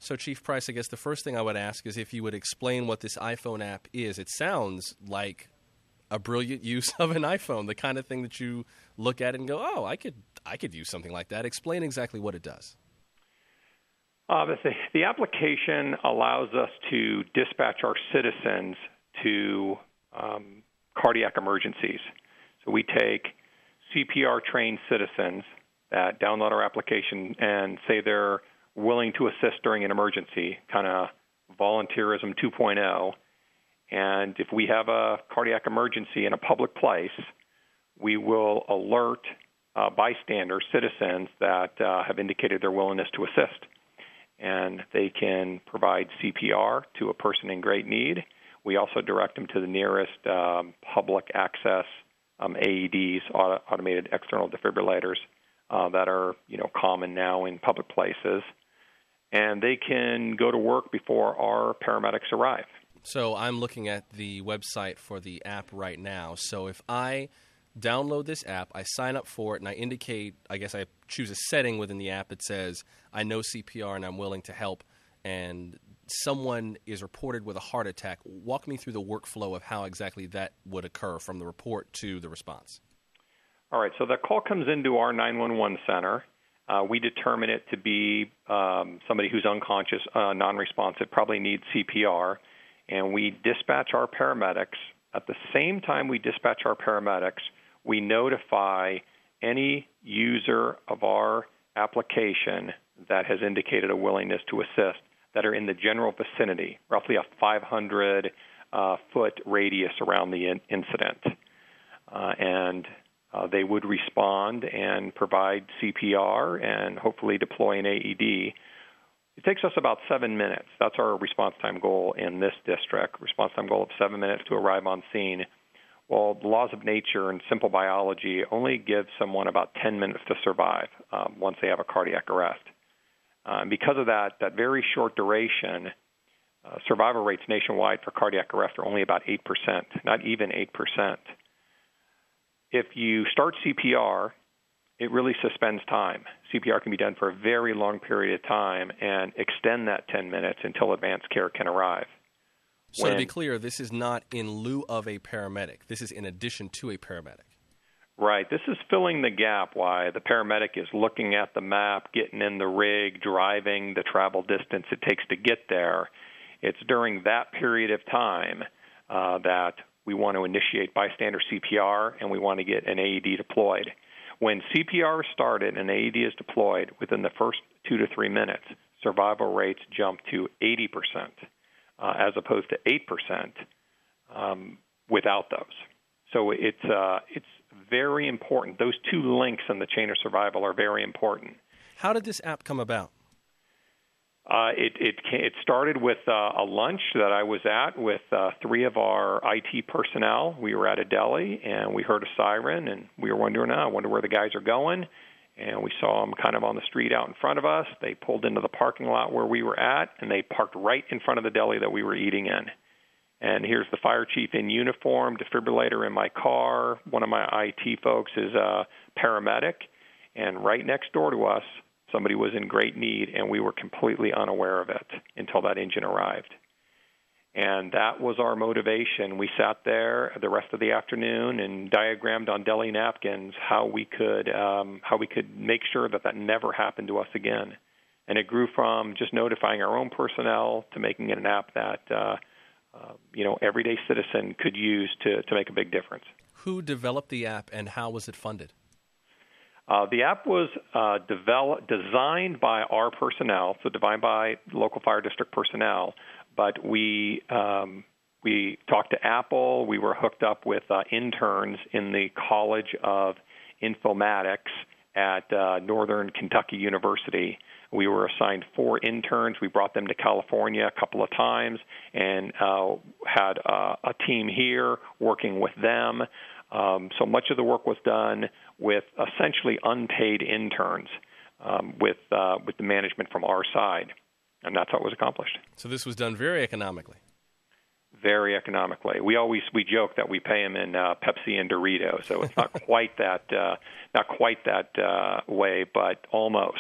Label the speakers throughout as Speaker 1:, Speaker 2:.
Speaker 1: So, Chief Price, I guess the first thing I would ask is if you would explain what this iPhone app is. It sounds like a brilliant use of an iPhone, the kind of thing that you look at and go, oh, I could use something like that. Explain exactly what it does.
Speaker 2: The application allows us to dispatch our citizens to cardiac emergencies. So we take CPR-trained citizens that download our application and say they're willing to assist during an emergency, kind of volunteerism 2.0. And if we have a cardiac emergency in a public place, we will alert bystanders, citizens that have indicated their willingness to assist. And they can provide CPR to a person in great need. We also direct them to the nearest public access AEDs, automated external defibrillators, that are common now in public places. And they can go to work before our paramedics arrive.
Speaker 1: So I'm looking at the website for the app right now. So if I download this app, I sign up for it, and I indicate, I guess I choose a setting within the app that says I know CPR and I'm willing to help, and someone is reported with a heart attack. Walk me through the workflow of how exactly that would occur from the report to the response.
Speaker 2: All right, so the call comes into our 911 center. We determine it to be somebody who's unconscious, non-responsive, probably needs CPR, and we dispatch our paramedics. At the same time we dispatch our paramedics, we notify any user of our application that has indicated a willingness to assist that are in the general vicinity, roughly a 500-foot radius around the incident. And they would respond and provide CPR and hopefully deploy an AED. It takes us about 7 minutes. That's our response time goal in this district, response time goal of 7 minutes to arrive on scene. Well, the laws of nature and simple biology only give someone about 10 minutes to survive once they have a cardiac arrest. Because of that very short duration, survival rates nationwide for cardiac arrest are only about 8%, not even 8%. If you start CPR, it really suspends time. CPR can be done for a very long period of time and extend that 10 minutes until advanced care can arrive.
Speaker 1: So to be clear, this is not in lieu of a paramedic. This is in addition to a paramedic.
Speaker 2: Right. This is filling the gap while the paramedic is looking at the map, getting in the rig, driving the travel distance it takes to get there. It's during that period of time that we want to initiate bystander CPR and we want to get an AED deployed. When CPR is started and AED is deployed, within the first 2 to 3 minutes, survival rates jump to 80%, as opposed to 8% without those. So it's very important. Those two links in the chain of survival are very important.
Speaker 1: How did this app come about?
Speaker 2: It started with a lunch that I was at with 3 of our IT personnel. We were at a deli, and we heard a siren, and we were wondering, I wonder where the guys are going. And we saw them kind of on the street out in front of us. They pulled into the parking lot where we were at, and they parked right in front of the deli that we were eating in. And here's the fire chief in uniform, defibrillator in my car. One of my IT folks is a paramedic. And right next door to us, somebody was in great need, and we were completely unaware of it until that engine arrived. And that was our motivation. We sat there the rest of the afternoon and diagrammed on deli napkins how we could make sure that never happened to us again. And it grew from just notifying our own personnel to making it an app that everyday citizen could use to make a big difference.
Speaker 1: Who developed the app, and how was it funded?
Speaker 2: The app was designed by our personnel, so designed by local fire district personnel, but we talked to Apple. We were hooked up with interns in the College of Informatics at Northern Kentucky University. We were assigned 4 interns. We brought them to California a couple of times and had a team here working with them. So much of the work was done with essentially unpaid interns with the management from our side, and that's how it was accomplished.
Speaker 1: So this was done very economically.
Speaker 2: Very economically. We joke that we pay them in Pepsi and Doritos, so it's not quite that way, but almost.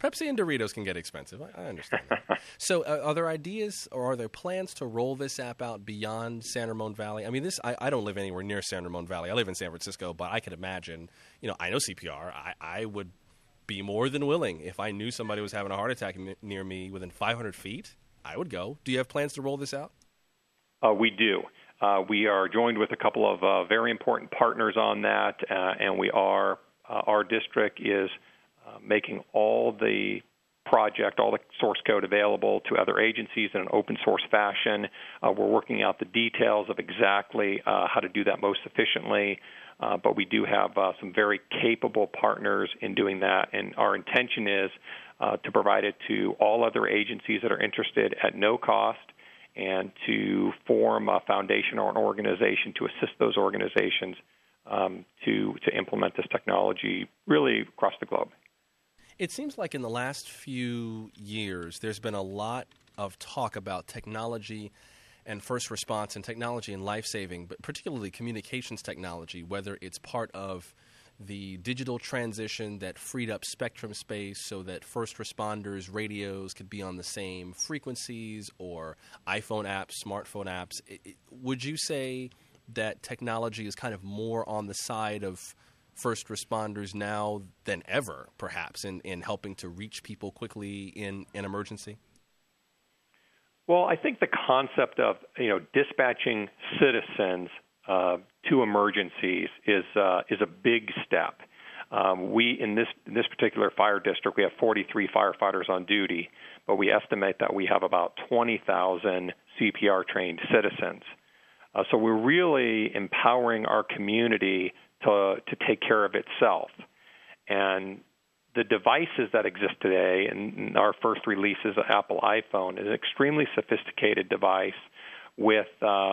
Speaker 1: Pepsi and Doritos can get expensive. I understand that. So are there ideas or are there plans to roll this app out beyond San Ramon Valley? I mean, I don't live anywhere near San Ramon Valley. I live in San Francisco, but I could imagine, I know CPR. I would be more than willing. If I knew somebody was having a heart attack near me within 500 feet, I would go. Do you have plans to roll this out?
Speaker 2: We do. We are joined with a couple of very important partners on that, and our district is making all the source code available to other agencies in an open source fashion. We're working out the details of exactly how to do that most efficiently, but we do have some very capable partners in doing that, and our intention is to provide it to all other agencies that are interested at no cost, and to form a foundation or an organization to assist those organizations to implement this technology really across the globe.
Speaker 1: It seems like in the last few years, there's been a lot of talk about technology and first response and technology and life-saving, but particularly communications technology, whether it's part of the digital transition that freed up spectrum space so that first responders' radios could be on the same frequencies, or iPhone apps, smartphone apps. Would you say that technology is kind of more on the side of first responders now than ever, perhaps, in helping to reach people quickly in an emergency?
Speaker 2: Well, I think the concept of dispatching citizens to emergencies is a big step. We in this particular fire district, we have 43 firefighters on duty, but we estimate that we have about 20,000 CPR trained citizens. So we're really empowering our community to take care of itself. And the devices that exist today, and our first release is the Apple iPhone, is an extremely sophisticated device with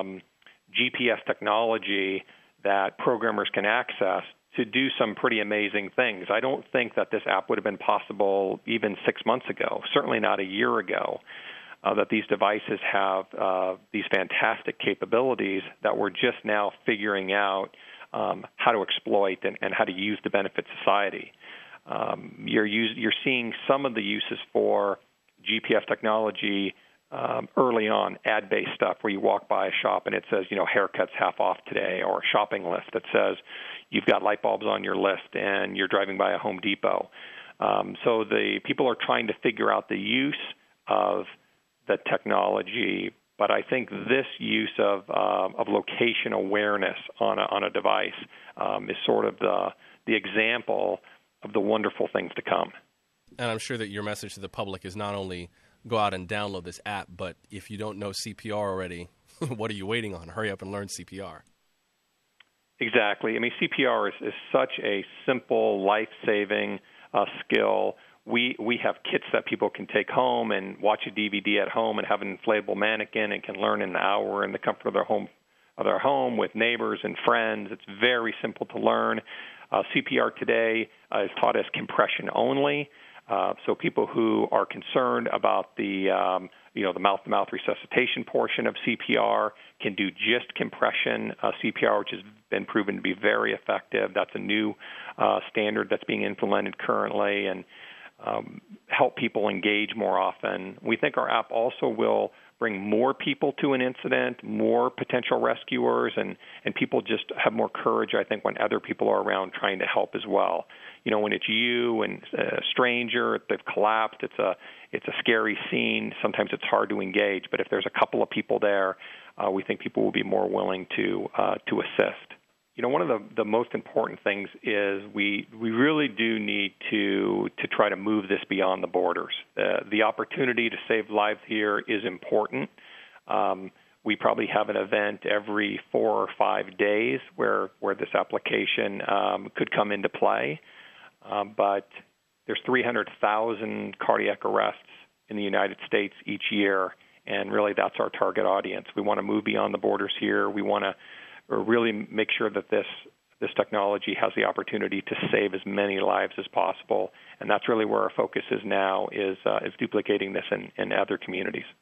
Speaker 2: GPS technology that programmers can access to do some pretty amazing things. I don't think that this app would have been possible even 6 months ago, certainly not a year ago, that these devices have these fantastic capabilities that we're just now figuring out how to exploit and how to use to benefit society. You're seeing some of the uses for GPS technology early on, ad-based stuff where you walk by a shop and it says, haircuts half off today, or a shopping list that says you've got light bulbs on your list and you're driving by a Home Depot. So the people are trying to figure out the use of the technology, but I think this use of location awareness on a device is sort of the example of the wonderful things to come.
Speaker 1: And I'm sure that your message to the public is not only go out and download this app, but if you don't know CPR already, what are you waiting on? Hurry up and learn CPR.
Speaker 2: Exactly. I mean, CPR is such a simple, life-saving skill. We have kits that people can take home and watch a DVD at home and have an inflatable mannequin and can learn in an hour in the comfort of their home with neighbors and friends. It's very simple to learn. CPR today is taught as compression only. So people who are concerned about the mouth-to-mouth resuscitation portion of CPR can do just compression CPR, which has been proven to be very effective. That's a new standard that's being implemented currently, and help people engage more often. We think our app also will bring more people to an incident, more potential rescuers, and people just have more courage, I think, when other people are around trying to help as well. When it's you and a stranger, they've collapsed, it's a scary scene. Sometimes it's hard to engage, but if there's a couple of people there, we think people will be more willing to assist. One of the most important things is we really do need to try to move this beyond the borders. The opportunity to save lives here is important. We probably have an event every 4 or 5 days where this application could come into play. But there's 300,000 cardiac arrests in the United States each year, and really that's our target audience. We want to move beyond the borders here. We want to really make sure that this technology has the opportunity to save as many lives as possible, and that's really where our focus is now, is duplicating this in other communities.